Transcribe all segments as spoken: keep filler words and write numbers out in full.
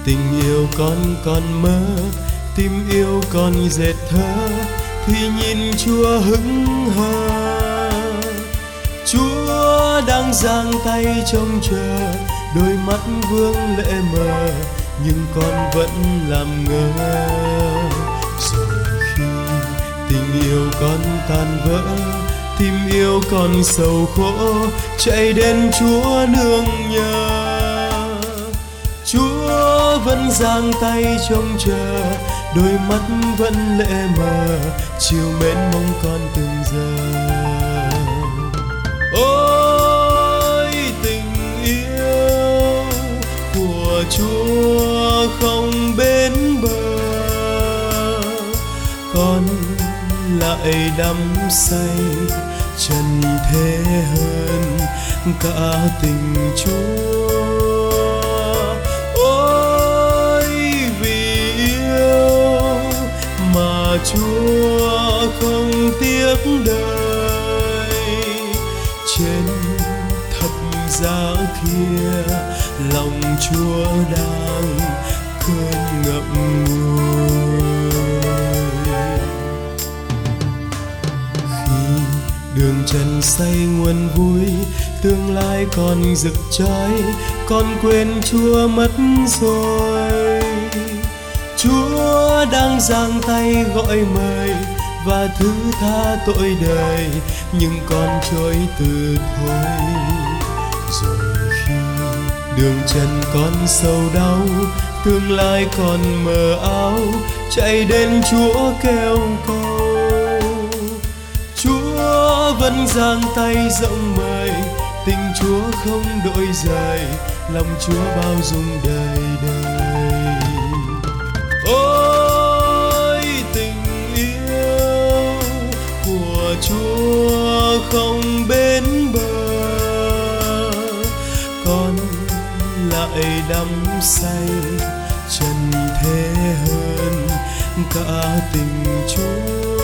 Tình yêu con còn mơ, tim yêu con dệt thơ, thì nhìn Chúa hững hờ. Chúa đang giang tay trông chờ, đôi mắt vương lệ mờ, nhưng con vẫn làm ngơ. Rồi khi tình yêu con tan vỡ, tim yêu con sầu khổ, chạy đến Chúa nương nhờ. Chúa vẫn giang tay trông chờ, đôi mắt vẫn lệ mờ, chiều mến mong con từng giờ. Ôi tình yêu của Chúa không bến bờ, con lại đắm say trần thế hơn cả tình Chúa. Chúa không tiếc đời, trên thập giá kia lòng Chúa đang cơn ngậm ngùi. Khi đường trần say nguồn vui, tương lai còn rực cháy, con quên Chúa mất rồi. Chúa đang giang tay gọi mời và thứ tha tội đời, nhưng con chối từ thôi. Rồi khi đường trần con sầu đau, tương lai còn mờ áo, chạy đến Chúa kêu cầu. Chúa vẫn giang tay rộng mời, tình Chúa không đổi rời, lòng Chúa bao dung đời đời. Ôi tình yêu của Chúa không bến bờ, con lại đắm say trần thế hơn cả tình Chúa.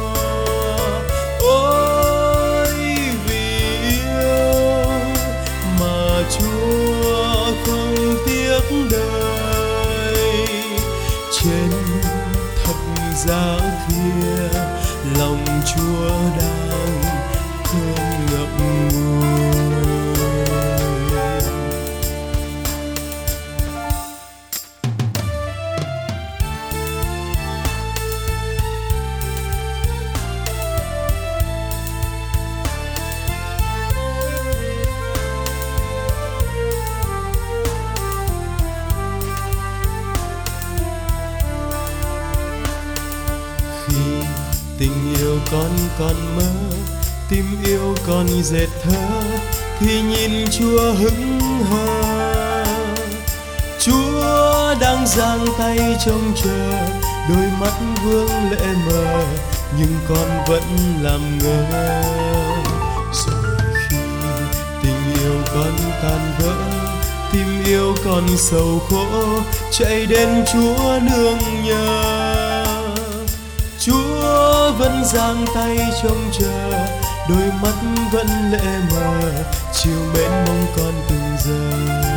Ôi vì yêu mà Chúa không tiếc đời, trên thập giá kia lòng Chúa đang cơn ngậm ngùi. Tình yêu con còn mơ, tim yêu con dệt thơ, thì nhìn Chúa hững hờ. Chúa đang giang tay trông chờ, đôi mắt vương lệ mờ, nhưng con vẫn làm ngơ. Rồi khi tình yêu con tan vỡ, tim yêu con sầu khổ, chạy đến Chúa nương nhờ. Chúa vẫn giang tay trông chờ, đôi mắt vẫn lệ mờ, chiều mến mong con từng giờ.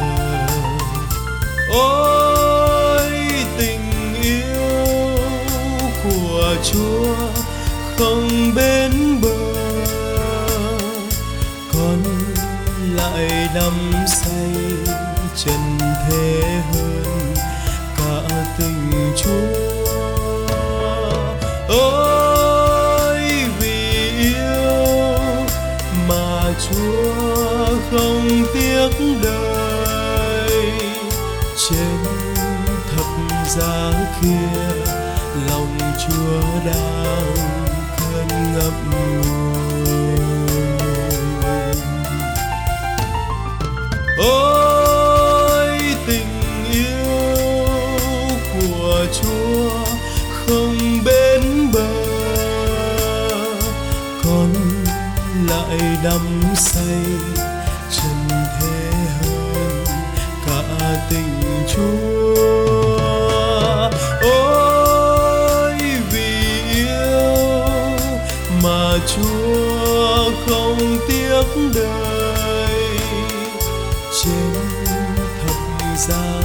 Ôi tình yêu của Chúa không bến bờ, con lại đắm say trần thế hơn cả tình Chúa. Ôi vì yêu mà Chúa không tiếc đời, trên thập giá kia lòng Chúa đang cơn ngậm ngùi. Ôi tình yêu của Chúa không bến bờ, con lại đắm say trần thế hơn cả tình Chúa. Ôi vì yêu mà Chúa không tiếc đời, trên thập giá